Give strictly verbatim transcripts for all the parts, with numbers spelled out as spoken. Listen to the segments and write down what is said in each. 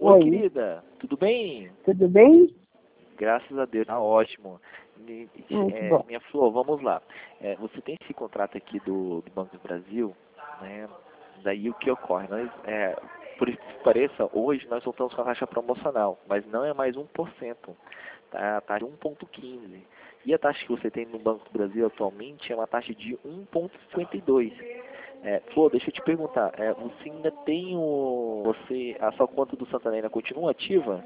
Oi, querida, tudo bem? Tudo bem? Graças a Deus, tá ótimo. E, Muito é, bom. minha Flor, vamos lá. É, você tem esse contrato aqui do, do Banco do Brasil, né? Daí o que ocorre? Nós, é, por isso que pareça, hoje nós voltamos com a taxa promocional, mas não é mais um por cento, tá? A taxa é um vírgula quinze. E a taxa que você tem no Banco do Brasil atualmente é uma taxa de um vírgula cinquenta e dois. É, Flor, deixa eu te perguntar, é, você ainda tem o. Você, a sua conta do Santander ainda continua ativa?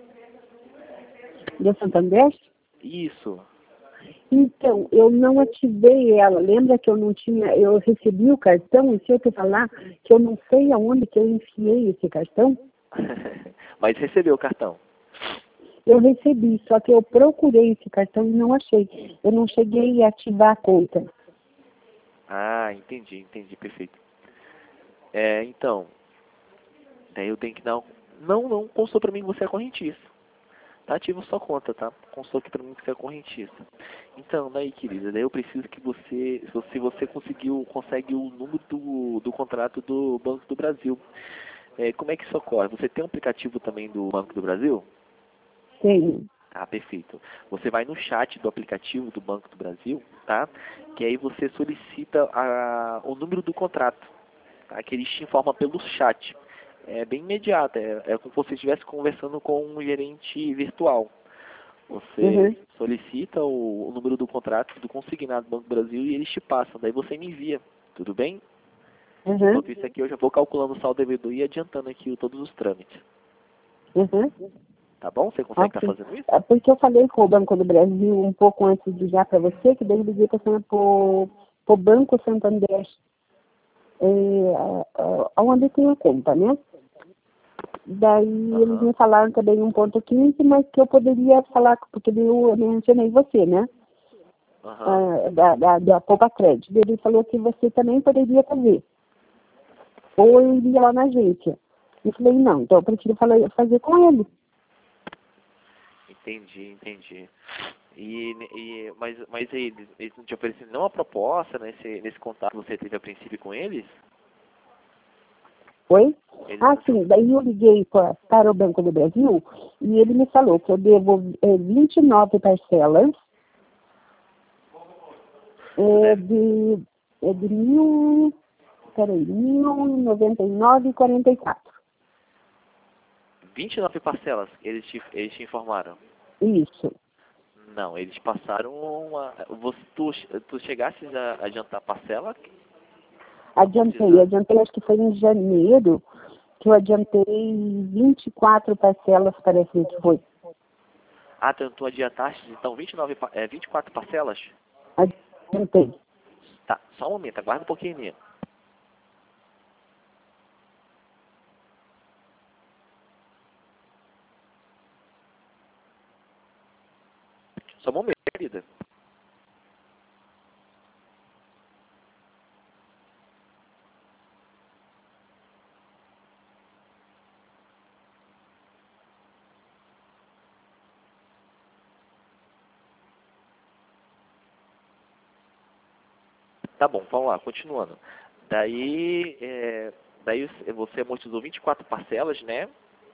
Do Santander? Isso. Então, eu não ativei ela. Lembra que eu não tinha, eu recebi o cartão, e se eu te falar que eu não sei aonde que eu enfiei esse cartão? Mas recebeu o cartão? Eu recebi, só que eu procurei esse cartão e não achei. Eu não cheguei a ativar a conta. Ah, entendi, entendi, perfeito. É, então, daí eu tenho que dar um... Não, não, constou pra mim que você é correntista. Tá ativo sua conta, tá? Constou aqui pra mim que você é correntista. Então, daí, querida, daí eu preciso que você, se você, se você conseguiu, consegue o número do, do contrato do Banco do Brasil. É, como é que isso ocorre? Você tem um aplicativo também do Banco do Brasil? Tenho. Ah, perfeito. Você vai no chat do aplicativo do Banco do Brasil, tá? Que aí você solicita a, o número do contrato, tá? Que eles te informam pelo chat. É bem imediato, é, é como se você estivesse conversando com um gerente virtual. Você Uhum. solicita o, o número do contrato do consignado do Banco do Brasil e eles te passam. Daí você me envia, tudo bem? Uhum. Enquanto isso aqui eu já vou calculando o saldo devedor e adiantando aqui todos os trâmites. Uhum. Tá bom? Você consegue estar Ok. fazendo isso? É porque eu falei com o Banco do Brasil um pouco antes de ligar para você, que daí eu liguei para o Banco Santander, é, onde tem a conta, né? Daí eles Aham. me falaram também um ponto quinze, mas que eu poderia falar, porque eu mencionei você, né? Aham. Ah, da, da, da Poupa Crédito. Ele falou que você também poderia fazer. Ou eu iria lá na agência. Eu falei, não, então eu prefiro falar, fazer com ele. Entendi, entendi. E, e, mas, mas aí, eles, eles não te ofereceram nenhuma proposta nesse, nesse contato que você teve a princípio com eles? Oi? Eles Ah, não te sim, ofereceram. daí eu liguei pra, para o Banco do Brasil e ele me falou que eu devo é, vinte e nove parcelas Você é, deve de, é de mil, peraí, mil e noventa e nove e quarenta e quatro. vinte e nove parcelas, eles te, eles te informaram. Isso. Não, eles passaram uma... Você, tu, tu chegaste a adiantar a parcela? Vamos Adiantei, dizer. adiantei, acho que foi em janeiro, que eu adiantei vinte e quatro parcelas, parece que foi. Ah, então tu adiantaste, então, vinte e nove, pa- é, vinte e quatro parcelas? Adiantei. Tá, só um momento, aguarda um pouquinho, Nino. Só um momento, querida. Tá bom, vamos lá, continuando. Daí, é, daí você amortizou vinte e quatro parcelas, né?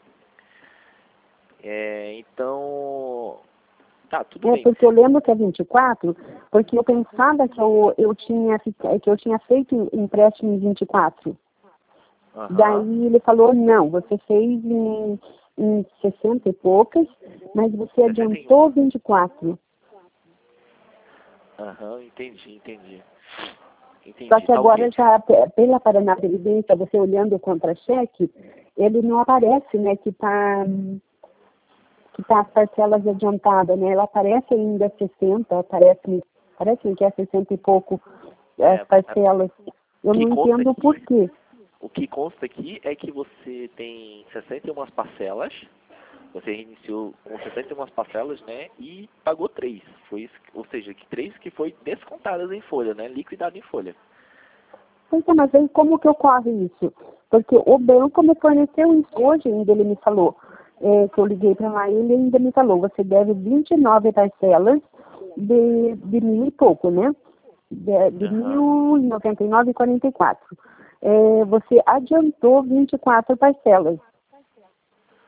É, então, tá, tudo É, bem. porque eu lembro que é vinte e quatro, porque eu pensava que eu, eu, tinha, fica- que eu tinha feito empréstimo em vinte e quatro. Aham, Daí ele falou, não, você fez em, em sessenta e poucas, mas você sessenta e um. adiantou vinte e quatro. Aham, entendi, entendi. Só Entendi, que tá agora ok. já, pe- pela Paraná Previdência, você olhando o contra-cheque, ele não aparece, né, que está que tá as parcelas adiantadas, né? Ela aparece ainda sessenta, aparece, parece que é sessenta e pouco as É, parcelas. o Eu que não consta entendo o aqui, porquê. o que consta aqui é que você tem sessenta e uma parcelas, você iniciou com sessenta e uma parcelas, né, e pagou três. Foi isso, que- ou seja, que três que foi descontadas em folha, né, liquidado em folha. Então, mas aí como que ocorre isso? Porque o banco me forneceu isso hoje, ainda ele me falou, é, que eu liguei para lá, ele ainda me falou, você deve vinte e nove parcelas de, de mil e pouco, né? De, de Aham. mil e noventa e nove e quarenta e quatro. É, você adiantou vinte e quatro parcelas.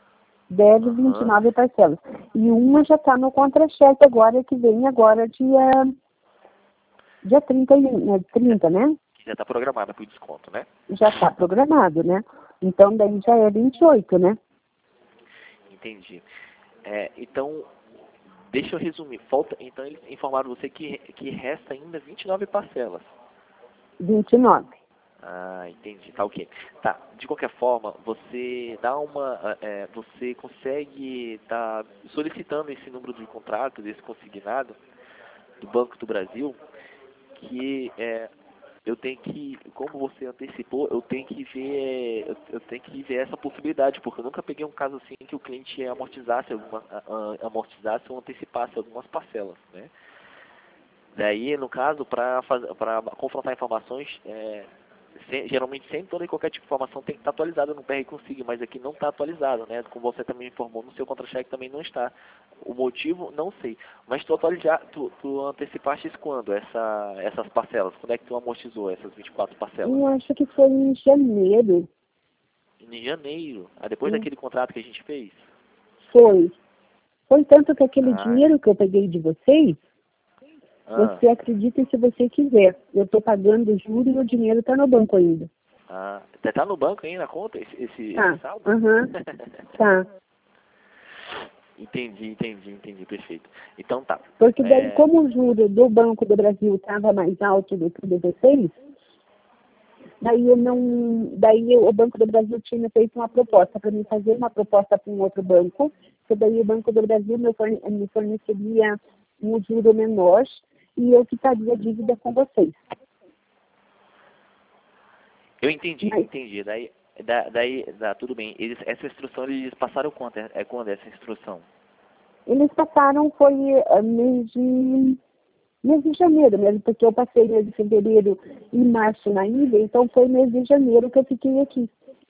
deve vinte e nove parcelas. E uma já está no contra-cheque agora, que vem agora dia, dia trinta, né? trinta, né? Que já está programada para o desconto, né? Já está programado, né? Então daí já é vinte e oito, né? Entendi. É, então, deixa eu resumir. Falta, então eles informaram você que, que resta ainda vinte e nove parcelas. vinte e nove. Ah, entendi. Tá ok. Tá. De qualquer forma, você dá uma, é, você consegue estar tá solicitando esse número de contratos, esse consignado do Banco do Brasil, que é, eu tenho que, como você antecipou, eu tenho que ver, eu, eu tenho que ver essa possibilidade, porque eu nunca peguei um caso assim que o cliente amortizasse alguma, amortizasse ou antecipasse algumas parcelas, né? Daí, no caso, para para confrontar informações, é, se, geralmente sempre toda e qualquer tipo de informação tem que estar atualizada no P R Consigo, mas aqui não está atualizado, né? Como você também informou, no seu contra-cheque também não está. O motivo, não sei. Mas tu, atualizar, tu, tu antecipaste quando, essa, essas parcelas? Quando é que tu amortizou essas vinte e quatro parcelas? Eu acho que foi em janeiro. Em janeiro? Ah, depois Hum. daquele contrato que a gente fez? Foi. Foi tanto que aquele Ah, dinheiro que eu peguei de vocês, ah, você acredita se você quiser. Eu estou pagando juros e o dinheiro está no banco ainda. ah, tá no banco ainda a conta, esse, esse, Tá. esse saldo? Aham. Tá. Entendi, entendi, entendi, perfeito. Então tá. Porque daí, É... como o juro do Banco do Brasil estava mais alto do que o de vocês, daí eu não, daí o Banco do Brasil tinha feito uma proposta para mim fazer uma proposta para um outro banco, que daí o Banco do Brasil me, forne, me forneceria um juro menor e eu quitaria a dívida com vocês. Eu entendi, Mas, entendi. Daí, da, daí, da, tudo bem. Eles, essa instrução eles passaram quanto? É, é quando essa instrução? eles passaram, foi uh, mês de, mês de janeiro mesmo, porque eu passei mês de fevereiro e março na ilha, então foi mês de janeiro que eu fiquei aqui.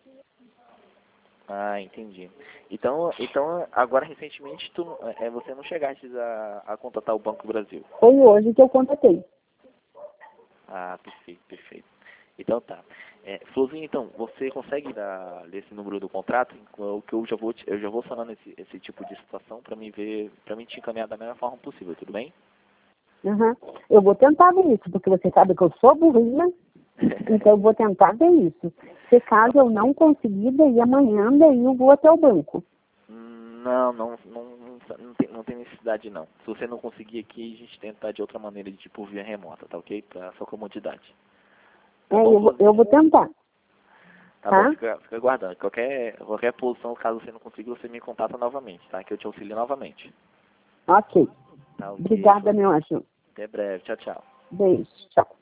Ah, entendi. Então, então agora recentemente tu, é, você não chegaste a, a contatar o Banco do Brasil? Foi hoje que eu contatei. Ah, perfeito, perfeito. Então tá. É, Florzinha, então, você consegue dar esse número do contrato? O que eu já vou, te- eu já vou falando esse, esse tipo de situação para mim ver, para mim te encaminhar da melhor forma possível, tudo bem? Uhum. Eu vou tentar ver isso, porque você sabe que eu sou burrinha, então eu vou tentar ver isso. Se caso eu não conseguir, daí amanhã daí eu vou até o banco. Não, não, não, não, não tem, não tem necessidade não. Se você não conseguir aqui, a gente tenta de outra maneira, de tipo via remota, tá ok? Pra sua comodidade. Tá É, bom, eu, vou, eu Florzinha? vou tentar, Tá tá? bom, fica, fica aguardando. Qualquer, qualquer posição, caso você não consiga, você me contata novamente, tá? Que eu te auxilio novamente. Ok. Tá ok, Obrigada, Florzinha. meu anjo. Até breve. Tchau, tchau. Beijo. Tchau.